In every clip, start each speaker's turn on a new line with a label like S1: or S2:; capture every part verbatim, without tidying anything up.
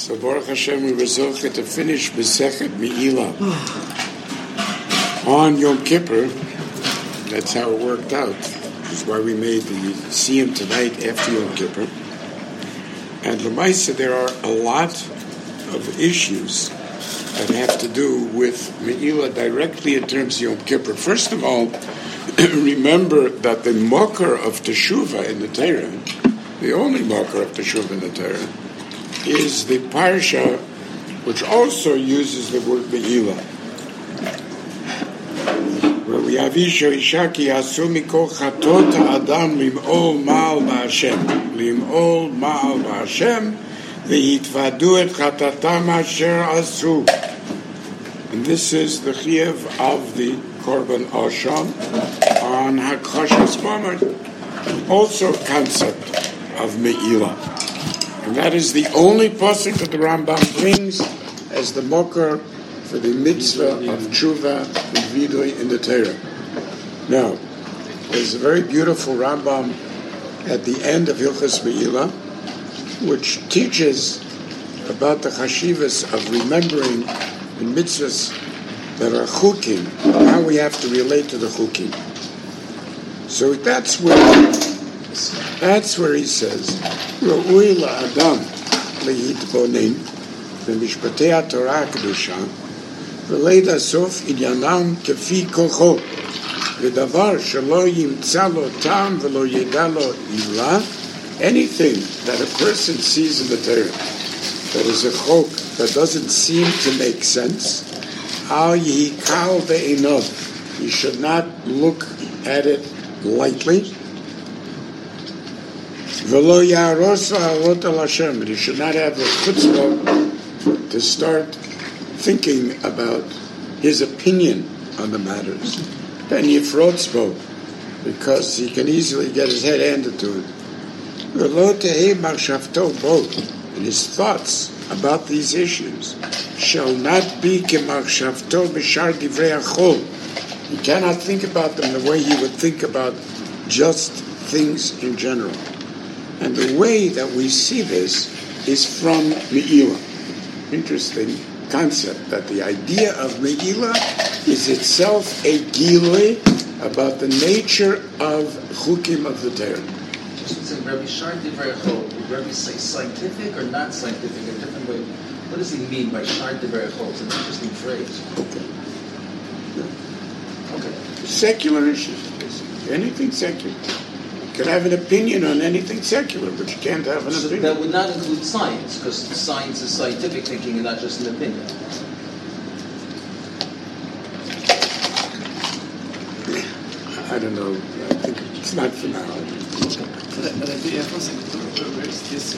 S1: So Baruch Hashem, we were zocheh to finish Masechet Me'ilah on Yom Kippur. That's how it worked out. That's why we made the Siyum tonight after Yom Kippur. And L'maisa, there are a lot of issues that have to do with Me'ilah directly in terms of Yom Kippur. First of all, remember that the Mokar of Teshuvah in the Torah, the only Mokar of Teshuvah in the Torah, is the Parsha which also uses the word Me'ilah. Where we have Isha Ishaki Asu Mikol Chatot Adam Lim'ol Ma'al Ba'Hashem Lim'ol Ma'al Ba'Hashem V'yitvadu et Chatatam Asher Asu. And this is the Chiyuv of the Korban Asham on Hakashas Mamad, also a concept of Me'ilah. And that is the only pasuk that the Rambam brings as the mokar for the mitzvah of tshuva and vidui in the Torah. Now, there's a very beautiful Rambam at the end of Hilchos Me'ilah, which teaches about the chashivas of remembering the mitzvahs that are chukim, how we have to relate to the chukim. So that's where that's where he says, Ra'ui la'adam lehitbonen b'mishpatei HaTorah HaKedusha v'leid asof inyanam kefi kocho v'davar shelo yimtza lo tam v'lo yeda lo ilah. Anything that a person sees in the Torah that is a chok that doesn't seem to make sense, al yihikal be'enov, you should not look at it lightly. V'lo ya'aros ha'alot al Hashem, and you should not have the chutzpah to start thinking about his opinion on the matters. Then yifrotzbo, because he can easily get his head handed to it. V'lo tehei machshavto bo, and his thoughts about these issues shall not be kemachshavto b'shar divrei achol. You cannot think about them the way you would think about just things in general. And the way that we see this is from Me'ilah. Interesting concept that the idea of Me'ilah is itself a gilui about the nature of chukim of the Torah.
S2: Just to say, Rabbi Shar Divrei Achol, would Rabbi say scientific or not scientific, a different way? What does he mean by Shar Divrei Achol? It's an interesting phrase.
S1: Okay. Okay. Secular issues, basically. Anything secular. You can have an opinion on anything secular, but you can't have an
S2: so
S1: opinion.
S2: That would not include science, because science is scientific thinking and not just an opinion.
S1: I don't know. I think it's not for now.
S3: But I think where is this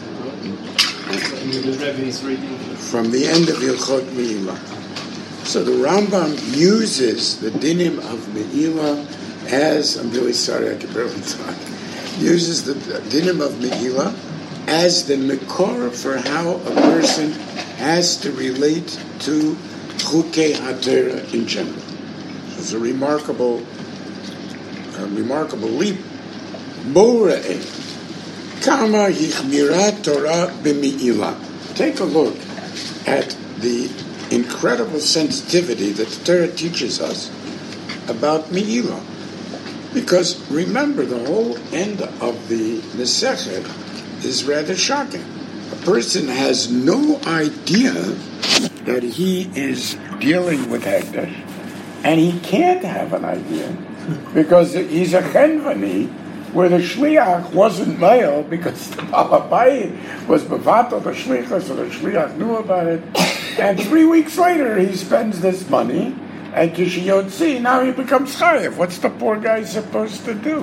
S3: written?
S1: From the end of Hilchot Me'ilah. So the Rambam uses the dinim of Me'ilah as, I'm really sorry, I can barely talk, uses the dinim of Me'ilah as the mekor for how a person has to relate to Chukei HaTorah in general. It's a remarkable, a remarkable leap. Bora'eh, kama hichmira Torah b'Me'ilah. Take a look at the incredible sensitivity that the Torah teaches us about Me'ilah. Because remember, the whole end of the Masechet is rather shocking. A person has no idea that he is dealing with Hekdesh, and he can't have an idea because he's a chenvani where the shliach wasn't male because the balabayit was bevatel the shliach, so the shliach knew about it, and three weeks later he spends this money. And Kishiyotzi, now he becomes chayev. What's the poor guy supposed to do?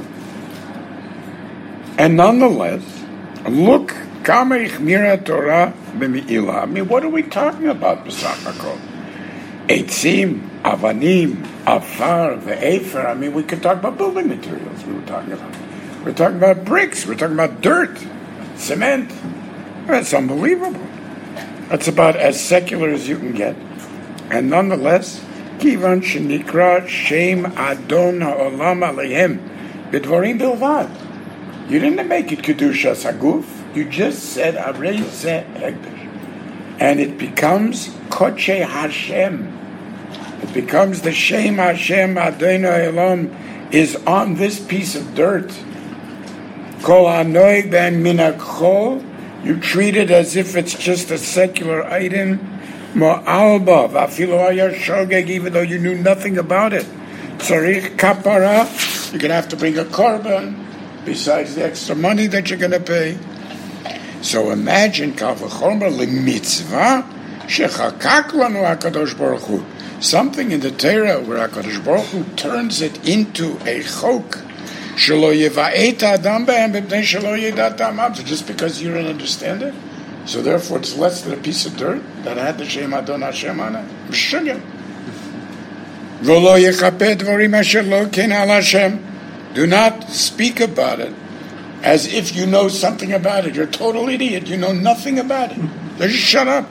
S1: And nonetheless, look, kama ichmira Torah b'Me'ilah. I mean, what are we talking about, b'sach hakol? Eitzim, avanim, afar, ve'efer. I mean, we could talk about building materials. We were talking about. We're talking about bricks. We're talking about dirt, cement. That's unbelievable. That's about as secular as you can get. And nonetheless, Kivan shenikra shem adon ha'olam alehem b'dvarim bilvad. You didn't make it kedushas haguf. You just said arei zeh hekdesh. and it becomes Koche Hashem. It becomes the Shem Hashem Adonai Elam is on this piece of dirt. Kol Hanoig Ben Minakchol, you treat it as if it's just a secular item. Mo'alba v'afilu haya shogeg, even though you knew nothing about it. Tzarich kapara, you're going to have to bring a korban besides the extra money that you're going to pay. So imagine kal v'chomer l'mitzvah shechakak lanu HaKadosh Baruch Hu. Something in the Torah where HaKadosh Baruch Hu turns it into a chok. Shelo yeva'et adam b'hem b'pnei shelo yedat ha'amam. So just because you don't understand it, so therefore it's less than a piece of dirt that had the Shem Adon Hashem on it. M'shugya. V'lo yechapeh dvarim asher lo ken al Hashem. Do not speak about it as if you know something about it. You're a total idiot. You know nothing about it. Just shut up.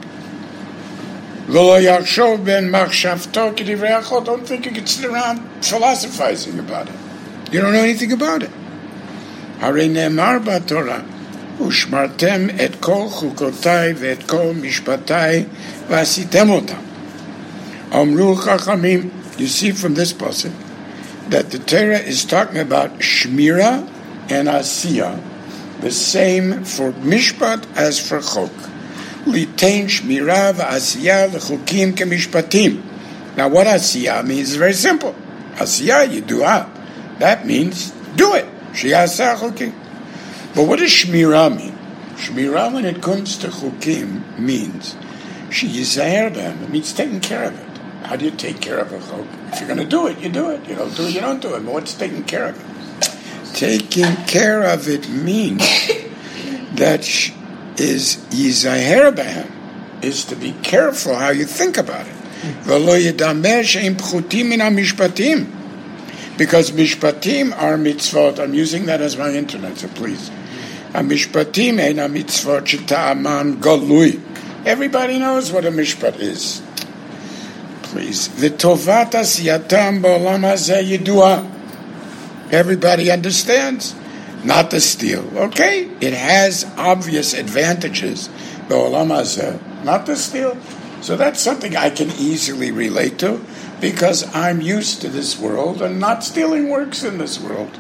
S1: V'lo yachshov ben machshavto k'divrei achot. Don't think you can sit around philosophizing about it. You don't know anything about it. Harei ne'emar b'Torah, u'shmartem et kol chukotai ve'et kol mishpatai v'asitem otam. Amru chachamim. You see from this passage that the Torah is talking about shmira and asiyah, the same for mishpat as for chok. Litain shmira v'asiyah l'chukim k'mishpatim. Now what asiyah means is very simple. Asiyah, you do up. That means do it. Sheyaseh chukim. But what does shmira mean? Shmira, when it comes to chukim, means sheyizaher b'hem. It means taking care of it. How do you take care of a chok? If you're going to do it, you do it. You don't do it, you don't do it. But what's taking care of it? Taking care of it means that is yizaher b'hem, is to be careful how you think about it. V'lo yedamer she'im pchutim min ha'mishpatim. Because mishpatim are mitzvot. I'm using that as my internet, so please. Mishpatim ein mitzvot sheta'aman galui. Everybody knows what a mishpat is. Please. V'tovat asiyatam ba'olam hazeh yidua. Everybody understands. Not to steal. Okay? It has obvious advantages. Ba'olam hazeh. Not to steal. So that's something I can easily relate to, because I'm used to this world, and not stealing works in this world.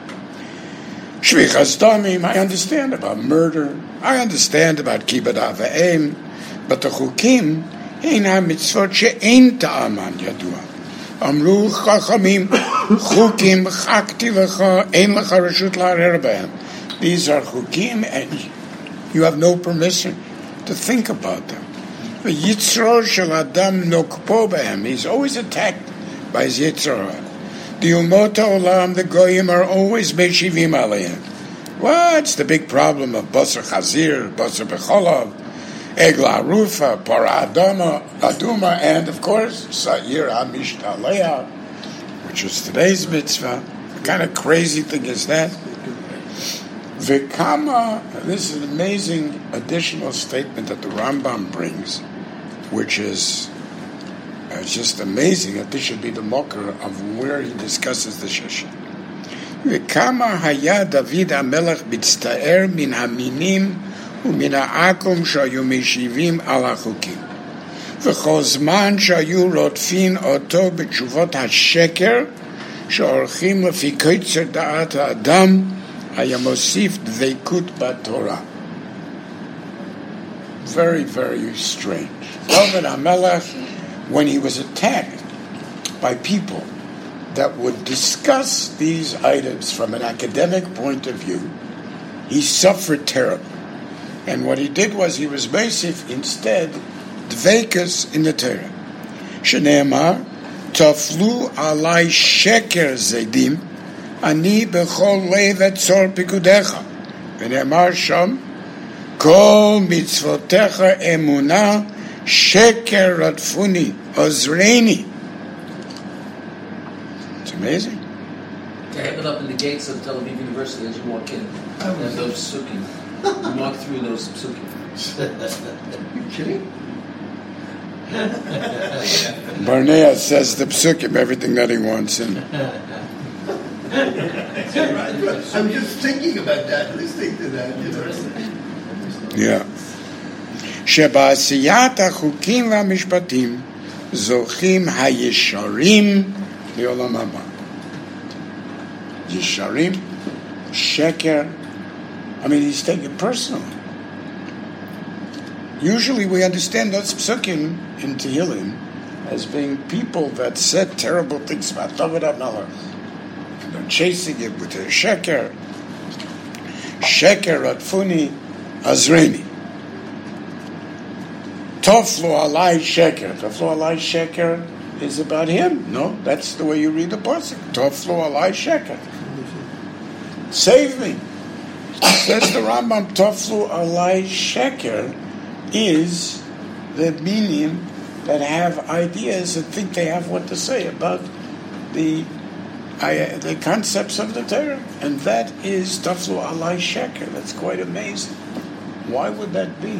S1: Shvichas damim, I understand about murder, I understand about kibbud av v'em, but the chukim ein ha-mitzvot she'ein ta'aman yadua. Amru chachamim, chukim chakti lecha, ein lecha reshut la'arer b'hem. These are chukim, and you have no permission to think about them. Yitzro shel adam nokpo b'hem. He's always attacked by his yitzro. The umot ha'olam, the goyim, are always meshivim aleihem. What's the big problem of basar chazir, basar becholav, egla rufa, para adama, aduma, and of course sa'ir ha'mishtaleah, which is today's mitzvah. What kind of crazy thing is that? V'kama, this is an amazing additional statement that the Rambam brings, which is uh, just amazing that this should be the mocker of where he discusses the sheshet. V'kama haya David HaMelech bitzta'er min haminim u'min ha'akum shayu meshivim al ha'chukim v'chol zman shayu rotfin oto b'tshuvot ha'sheker she'orchim lefi koitzer da'at ha'adam hayamosif dveikut b'Torah. Very, very strange. David HaMelech, when he was attacked by people that would discuss these items from an academic point of view, he suffered terribly. And what he did was he was meisif instead dveikus in the Torah. Shneimar, taflu alai sheker zedim, ani bechol lev etzor pikudecha. V'neimar sham, kol mitzvotecha emunah, sheker radfuni, ozreini. It's amazing.
S2: To have it up in the gates of Tel Aviv University as you walk in. There's those psukim. You walk through those psukim. You kidding?
S1: Barnea says the psukim, everything that he wants in.
S4: I'm just thinking about that, listening to that, you know.
S1: Yeah. שבעשיית החוקים והמשפטים זוכים הישרים לעולם הבא. ישרים, שקר. I mean, he's taking it personally. Usually we understand those psukim in Tehillim as being people that said terrible things about David HaMelech. And they're chasing it with their sheker. Sheker Radfuni Azreni. Toflu alai sheker. Toflu alai sheker is about him. No, that's the way you read the pasuk. Toflu alai sheker. Save me. Says the Rambam, Toflu alai sheker is the meaning that have ideas and think they have what to say about the uh, the concepts of the Torah. And that is Taflu alai sheker. That's quite amazing. Why would that be?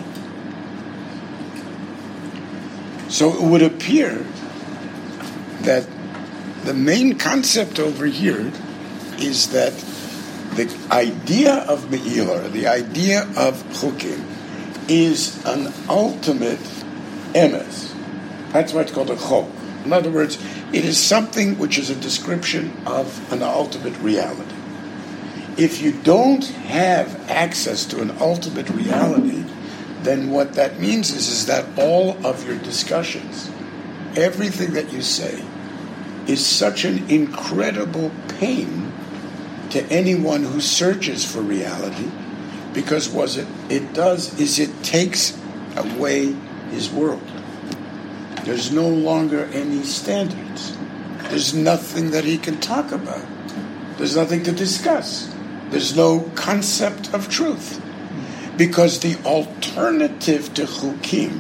S1: So it would appear that the main concept over here is that the idea of Me'ilah, the idea of Chukim, is an ultimate emes. That's why it's called a chok. In other words, it is something which is a description of an ultimate reality. If you don't have access to an ultimate reality, then what that means is, is that all of your discussions, everything that you say, is such an incredible pain to anyone who searches for reality, because what it, it does is it takes away his world. There's no longer any standards. There's nothing that he can talk about. There's nothing to discuss. There's no concept of truth. Because the alternative to chukim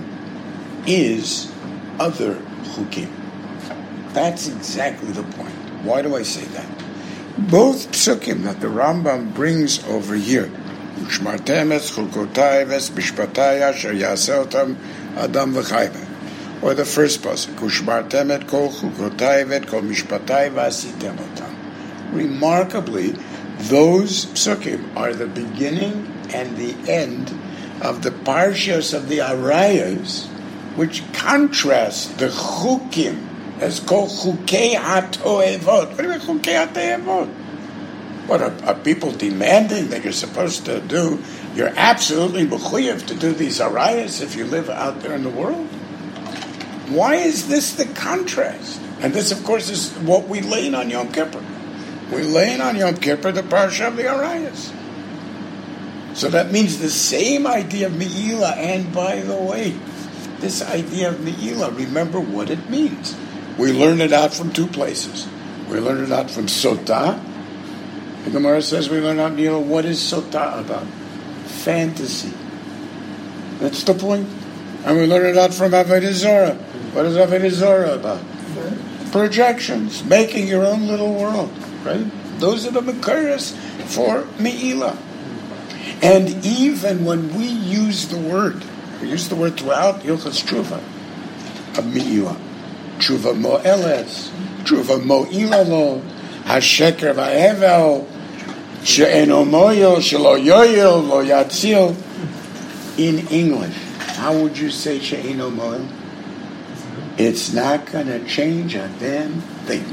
S1: is other chukim. That's exactly the point. Why do I say that? Both psukim that the Rambam brings over here, Ushmartem es chukotai ves bishpatai asher yaseh otam adam v'chayve, or the first pasuk, Ushmartem et kol chukotai vet kol mishpatai v'asitem otam. Remarkably, those psukim are the beginning and the end of the parshas of the Arayos, which contrast the chukim as called chukei hatoevot. What do you mean chukei hatoevot? What are, are people demanding that you're supposed to do? You're absolutely mechuyev to do these Arayos if you live out there in the world. Why is this the contrast? And this, of course, is what we lay on Yom Kippur. We lay on Yom Kippur the parsha of the Arayos. So that means the same idea of Me'ilah, and by the way, this idea of Me'ilah, remember what it means. We learn it out from two places. We learn it out from Sotah. The Gemara says we learn out Me'ilah. What is Sotah about? Fantasy. That's the point. And we learn it out from Avodah Zarah. What is Avodah Zarah about? Projections, making your own little world, right? Those are the Mekaris for Me'ilah. And even when we use the word, we use the word throughout Hilchos Tshuva, of Me'ilah. Tshuva mo'eles, Tshuva mo'ila lo, hasheker va'evel, she'eno mo'il, she'lo yo'il, lo yatzil. In English, how would you say she'eno mo'il? It's not going to change a damn thing.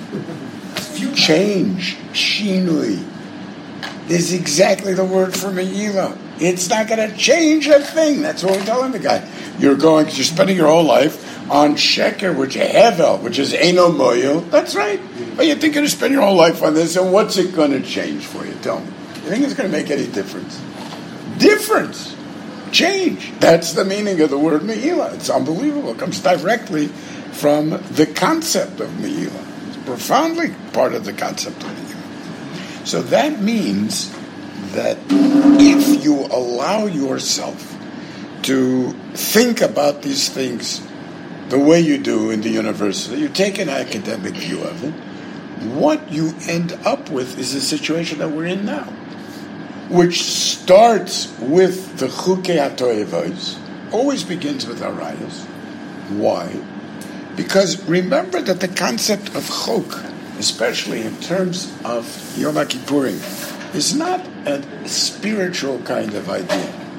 S1: Change, shinui, is exactly the word for Me'ilah. It's not going to change a thing. That's what we're telling the guy. You're going, you're spending your whole life on sheker, which is hevel, which is eno mo'il. That's right. But you think you're going to spend your whole life on this, and what's it going to change for you? Tell me. You think it's going to make any difference? Difference. Change. That's the meaning of the word Me'ilah. It's unbelievable. It comes directly from the concept of Me'ilah. It's profoundly part of the concept of Me'ilah. So that means that if you allow yourself to think about these things the way you do in the university, you take an academic view of it, what you end up with is the situation that we're in now, which starts with the Chukei HaToevos, always begins with Arayos. Why? Because remember that the concept of Chok, especially in terms of Yom Kippurim, is not a spiritual kind of idea.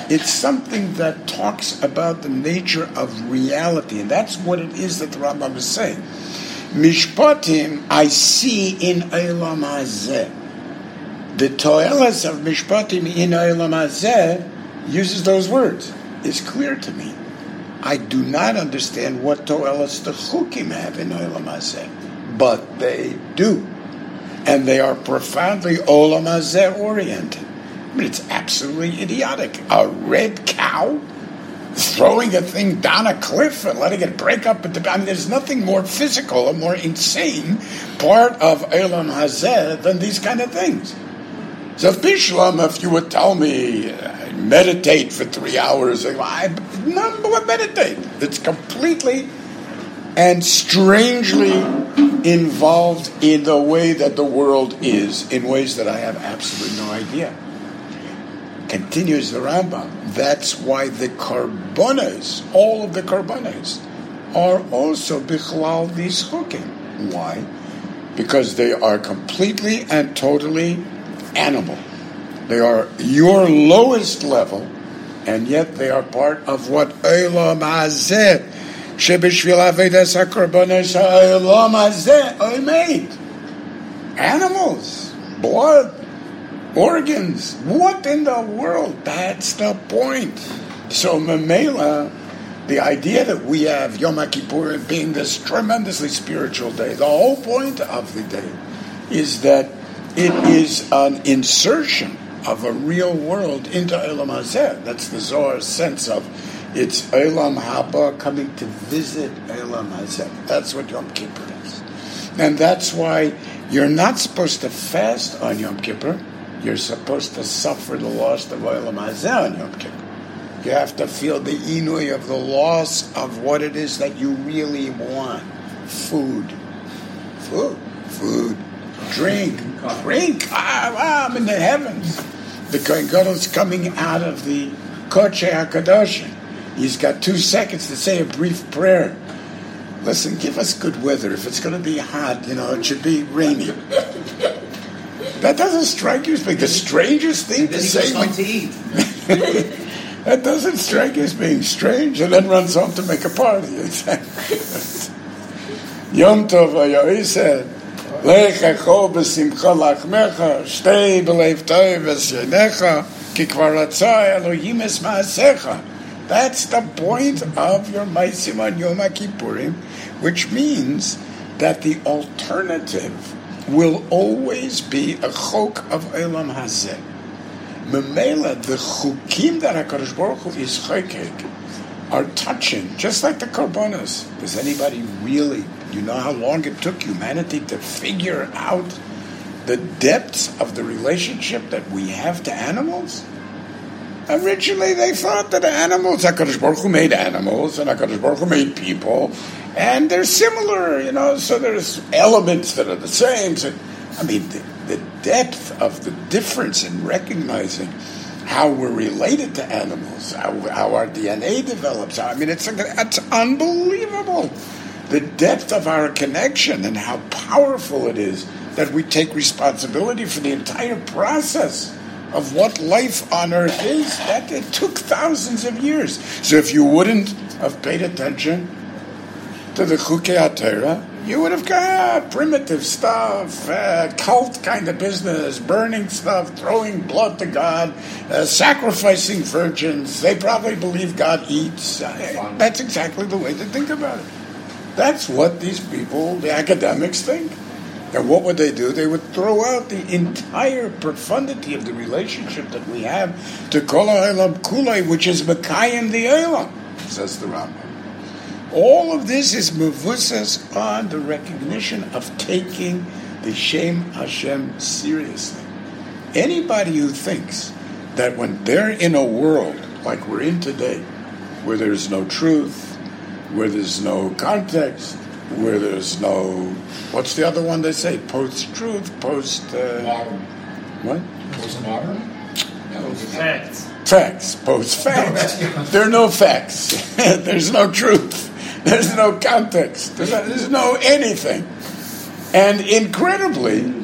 S1: It's something that talks about the nature of reality, and that's what it is that the Rambam is saying. Mishpatim, I see in Eilam Hazeh. The Toelas of Mishpatim in Eilam Hazeh uses those words. It's clear to me. I do not understand what Toelas the Chukim have in Eilam Hazeh, but they do. And they are profoundly Olam Hazeh oriented. I mean, it's absolutely idiotic. A red cow throwing a thing down a cliff and letting it break up. Into, I mean, there's nothing more physical or more insane part of Olam Hazeh than these kind of things. So, Bishlam, if you would tell me, uh, meditate for three hours, I, none but meditate. It's completely and strangely involved in the way that the world is, in ways that I have absolutely no idea. Continues the Rambam. That's why the karbonos, all of the karbonos, are also bichlal these chukim. Why? Because they are completely and totally animal. They are your lowest level, and yet they are part of what Olam Hazeh shebishvil avedas hakarbonos ha'olam hazeh are made. Animals, blood, organs. What in the world? That's the point. So Memela, the idea that we have Yom Kippur being this tremendously spiritual day, the whole point of the day is that it is an insertion of a real world into Olam Hazeh. That's the Zohar's sense of it's Olam Haba coming to visit Olam Hazeh. That's what Yom Kippur is. And that's why you're not supposed to fast on Yom Kippur. You're supposed to suffer the loss of Olam Hazeh on Yom Kippur. You have to feel the inui of the loss of what it is that you really want. Food. Food. Food. Drink. Drink. Ah, I'm in the heavens. The Kohen Gadol is coming out of the Kodesh HaKadoshim. He's got two seconds to say a brief prayer. Listen, give us good weather. If it's going to be hot, you know, it should be rainy. That doesn't strike you as being the strangest thing to say.
S2: When to eat.
S1: That doesn't strike you as being strange, and then runs home to make a party. Yom Tov Hayoy said, Lechecho b'simcha lachmecha, shtei b'leiv tov v'syenecha, ki kvar ratzah Elohim es ma'asecha. That's the point of your Maisim on Yom Kippurim, which means that the alternative will always be a chok of Olam Hazeh. Memela, the chukim that HaKadosh Baruch Hu is chokek are touching, just like the karbonos. Does anybody really, you know how long it took humanity to figure out the depths of the relationship that we have to animals? Originally, they thought that animals, HaKadosh Baruch Hu made animals, and HaKadosh Baruch Hu made people, and they're similar, you know, so there's elements that are the same. So, I mean, the, the depth of the difference in recognizing how we're related to animals, how, how our D N A develops. I mean, it's, it's unbelievable. The depth of our connection and how powerful it is that we take responsibility for the entire process of what life on earth is. That it took thousands of years. So if you wouldn't have paid attention to the Chukei HaTorah, you would have got primitive stuff, uh, cult kind of business, burning stuff, throwing blood to God, uh, sacrificing virgins. They probably believe God eats. Uh, that's exactly the way to think about it. That's what these people, the academics, think. And what would they do? They would throw out the entire profundity of the relationship that we have to Kol HaOlam Kulei, which is Mekayim the Olam, says the Rambam. All of this is mevusas on the recognition of taking the Shem Hashem seriously. Anybody who thinks that when they're in a world like we're in today, where there's no truth, where there's no context, where there's no, what's the other one they say? Post-truth, post... Uh,
S4: Modern.
S1: What?
S4: Postmodern? No,
S3: Facts.
S1: Facts, post-facts. There are no facts. There's no truth. There's no context. There's no, there's no anything. And incredibly,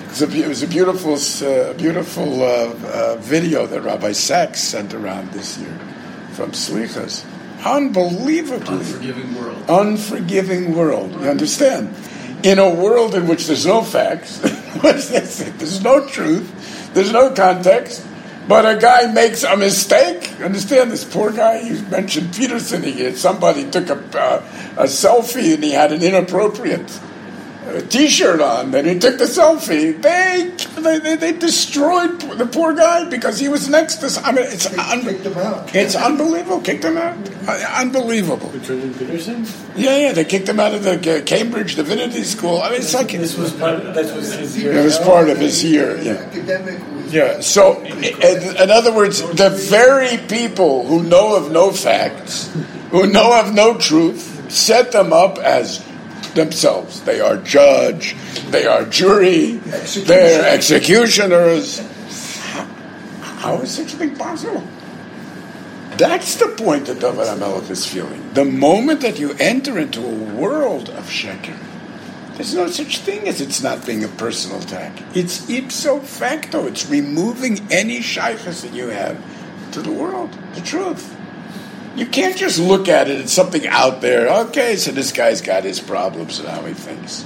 S1: was a, it was a beautiful, uh, beautiful uh, uh, video that Rabbi Sachs sent around this year from Slichas. Unbelievably.
S2: Unforgiving world.
S1: Unforgiving world. You understand? In a world in which there's no facts, there's no truth, there's no context, but a guy makes a mistake. Understand, this poor guy, you mentioned Peterson, he had, somebody took a, uh, a selfie and he had an inappropriate uh, t-shirt on, and he took the selfie. They, they they destroyed the poor guy because he was next to, I mean, it's, un-
S5: kicked him out.
S1: It's unbelievable, kicked him out. Uh, unbelievable.
S3: Jordan Peterson?
S1: Yeah, yeah, they kicked him out of the uh, Cambridge Divinity School. I mean, it's like,
S3: This was part of, that was his year.
S1: it was part of his year, yeah.
S5: Academic was
S1: Yeah, so, in, in other words, the very people who know of no facts, who know of no truth, set them up as themselves. They are judge, they are jury, they're executioners. How, how is such a thing possible? That's the point that David HaMelech is feeling. The moment that you enter into a world of sheker, there's no such thing as it's not being a personal attack. It's ipso facto. It's removing any shaykhs that you have to the world, the truth. You can't just look at it as something out there. Okay, so this guy's got his problems and how he thinks.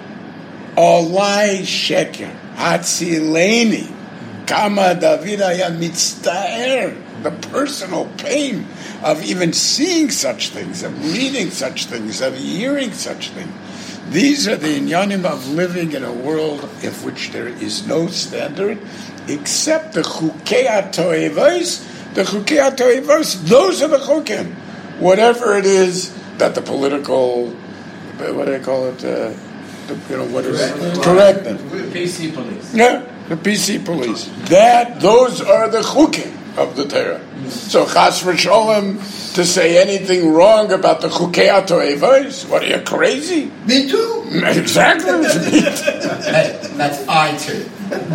S1: Olai sheker, hatzileni, kama David haya mitztaer. The personal pain of even seeing such things, of reading such things, of hearing such things. These are the inyanim of living in a world in which there is no standard except the chukei hatoevos. The chukei hatoevos, those are the chukim. Whatever it is that the political, what do they call it? Uh, the, you know, what is it? Correctness.
S2: The P C police.
S1: Yeah, the P C police. That, those are the chukim of the Torah. So chas v'sholem, to say anything wrong about the chukei hatoevos, what are you, crazy?
S5: Me too.
S1: Exactly.
S4: Hey, that's I too.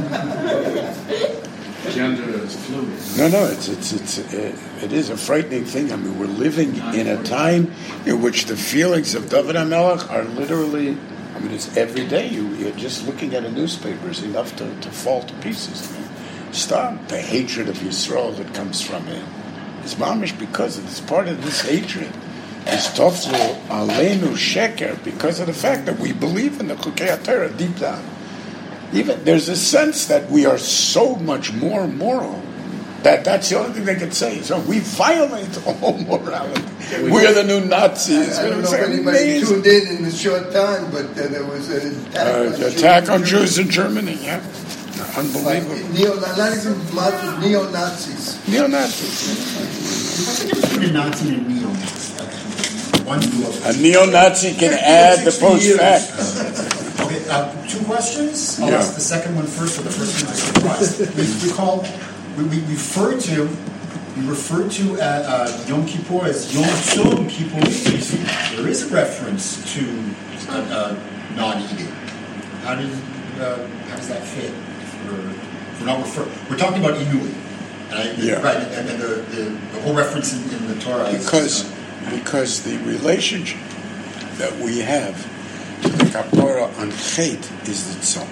S3: Gender is fluid.
S1: No, no, it's it's it's it, it is a frightening thing. I mean, we're living in a time in which the feelings of David HaMelech are literally, I mean, it's every day. You, you're just looking at a newspaper is enough to, to fall to pieces. I mean, stop the hatred of Yisrael that comes from it. It's mamish because it's part of this hatred. It's toflu aleinu sheker because of the fact that we believe in the Chukei HaTorah deep down. Even there's a sense that we are so much more moral that that's the only thing they can say. So we violate all morality. We are the new Nazis.
S5: I, I don't know if anybody tuned in in a short time, but uh, there was an attack,
S1: uh,
S5: on,
S1: attack
S5: Jews.
S1: on Jews in Germany. Yeah, unbelievable.
S5: Like, neo, not even Marxist, neo-Nazis.
S1: Neo-Nazis.
S6: What's the difference between a Nazi and a neo-Nazi? One
S1: A neo-Nazi can add the post-fact.
S6: Okay, uh, two questions. I'll
S1: Yeah.
S6: ask the second one first, or the first one is a surprise. we, we call, we, we refer to, we refer to uh, uh, Yom Kippur as Yom Tzom Kippurim. You see, there is a reference to uh, uh, non-eating. How does uh, how does that fit? If we're, if we're not refer, we're talking about Inui, and I,
S1: Yeah.
S6: right? And, and the, the the whole reference in, in the Torah is
S1: Because,
S6: uh,
S1: because the relationship that we have to the kapara on Chet is the tzom.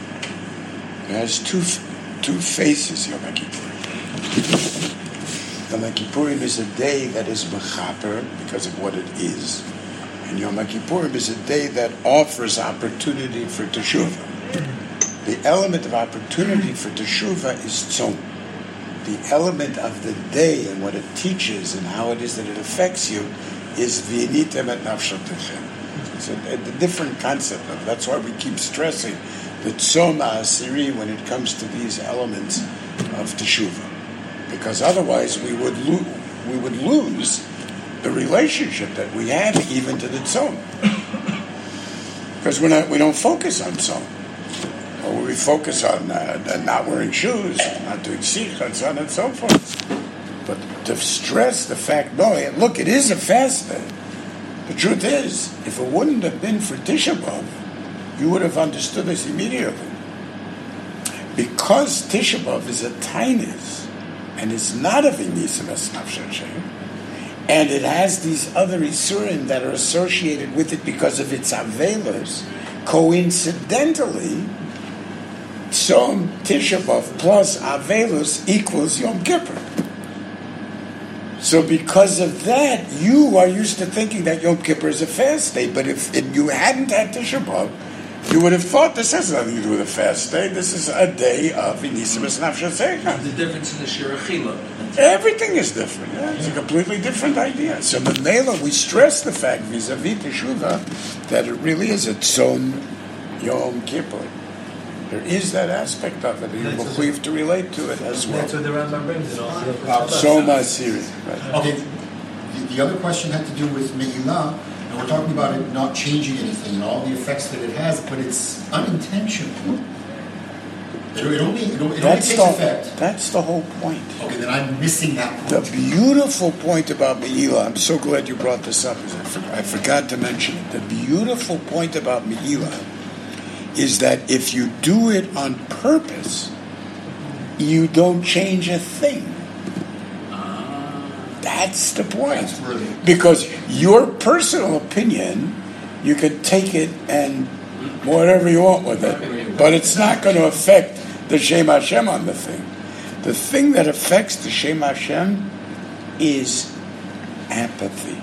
S1: It has two two faces, Yom Kippurim. Yom Kippurim is a day that is mechaper because of what it is. And Yom Kippurim is a day that offers opportunity for teshuvah. The element of opportunity for teshuvah is tzom. The element of the day and what it teaches and how it is that it affects you is v'initem et nafshotechem. It's a, a different concept of it. That's why we keep stressing the tzom ha'asiri when it comes to these elements of teshuvah, because otherwise we would lo- we would lose the relationship that we have even to the tzom, because we're not we don't focus on tzom. Or we focus on uh, not wearing shoes, not doing sikha, and so on and so forth. But to stress the fact, no, look, it is a fast day. The truth is, if it wouldn't have been for Tisha B'Av, you would have understood this immediately. Because Tisha B'Av is a tainis, and it's not a v'nisim es nafshat shein, and it has these other isurim that are associated with it because of its avelos, coincidentally, Tzom Tisha B'Av plus Avelus equals Yom Kippur. So because of that, you are used to thinking that Yom Kippur is a fast day. But if, if you hadn't had Tisha B'Av, you would have thought this has nothing to do with a fast day. This is a day of Inisimus Nafshasecha.
S2: The difference in the Shirachila.
S1: Everything is different. Yeah? It's a completely different idea. So Memela, we stress the fact vis-a-vis Teshuvah that it really is a Tzom Yom Kippur. There is that aspect of it. You have to relate to it as well.
S7: That's what the Rambam brings it all.
S1: Soma Asiri. Right.
S6: Okay, the, the other question had to do with Megillah, and we're talking about it not changing anything and all the effects that it has, but it's unintentional. It, it only, it, only- it only
S1: That's
S6: takes
S1: the,
S6: effect.
S1: that's the whole point.
S6: Okay, then I'm missing that
S1: The
S6: point.
S1: beautiful point about Megillah, I'm so glad you brought this up, because I, for, I forgot to mention it. The beautiful point about Megillah is that if you do it on purpose, you don't change a thing. That's the point.
S6: That's brilliant.
S1: Because your personal opinion, you can take it and whatever you want with it, but it's not going to affect the Shem Hashem on the thing. The thing that affects the Shem Hashem is apathy.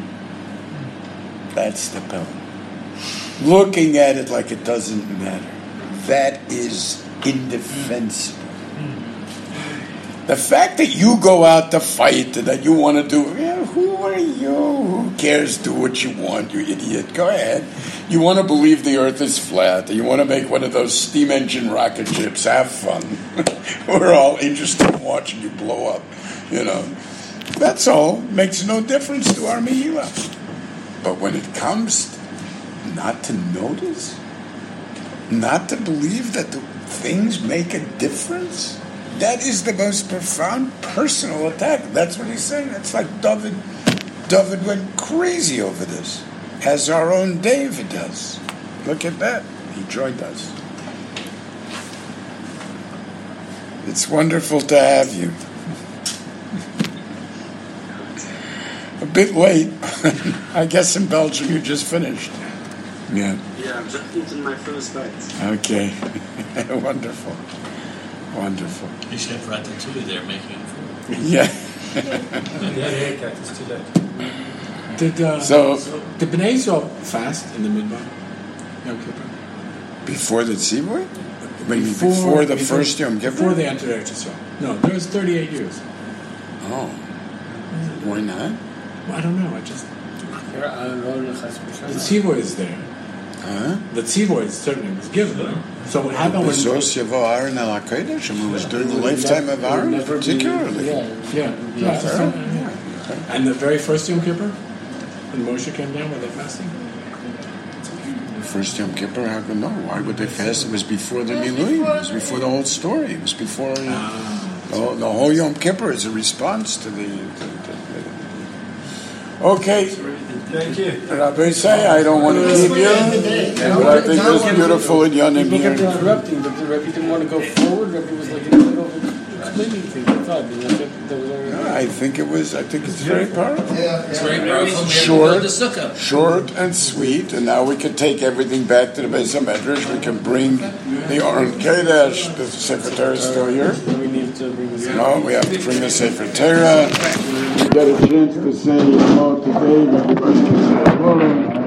S1: That's the problem. Looking at it like it doesn't matter. That is indefensible. The fact that you go out to fight and that you want to do, yeah, who are you? Who cares? Do what you want, you idiot. Go ahead. You want to believe the earth is flat. You want to make one of those steam engine rocket ships. Have fun. We're all interested in watching you blow up. You know. That's all. Makes no difference to our Megillah. But when it comes not to notice, not to believe that the things make a difference, that is the most profound personal attack. That's what he's saying. It's like David. David went crazy over this, as our own David does. Look at that. He joined us. It's wonderful to have you. A bit late. I guess in Belgium you just finished. Yeah.
S8: Yeah, I've just eaten my first bite.
S1: Okay. Wonderful. Wonderful.
S9: You should have Ratatouille there making it for you.
S1: Yeah.
S7: Yeah, yeah, it's too late.
S3: Did, uh,
S1: So-
S3: did Bnei Yisrael fast in the Midbar? Yom Kippur?
S1: Before the Tzivoy? Maybe before, the first Yom Kippur?
S3: Before they entered Eretz Yisrael. No, there was thirty-eight years.
S1: Oh. Why not?
S3: Well, I don't know. I just the
S7: The
S3: Tzivoy is there.
S1: Huh?
S3: The Tzivoy certainly was given. Right? So what happened when?
S1: Bezos Yavo Aaron El HaKodesh, and it was during the lifetime of Aaron, particularly.
S3: Yeah, yeah. yeah. And the very first Yom Kippur, when Moshe came down, were they fasting?
S1: The first Yom Kippur, how could no? Why would they fast? It was before the Milui. It was before the whole story. It was before the, whole- the whole Yom Kippur is a response to the. To, to, okay.
S7: Thank you.
S1: Rabbi say I don't want to keep you, but I think it's beautiful in Yonim
S10: People kept
S1: here.
S10: interrupting, but the Rebbe didn't want to go forward. Rebbe was like in the middle of explaining things. I thought, you know, that there was already...
S1: I think it was. I think it's very powerful.
S5: Yeah,
S2: It's
S5: yeah.
S2: very powerful. We have to
S1: Short.
S2: build the sukkah.
S1: Short and sweet, and now we can take everything back to the Beis HaMedrash. We can bring the Aron Kodesh. The Secretary is still here.
S10: We need to bring this
S1: No, we have to bring the Sefer Torah. We get a chance to say hello to Dave. Everybody can say hello.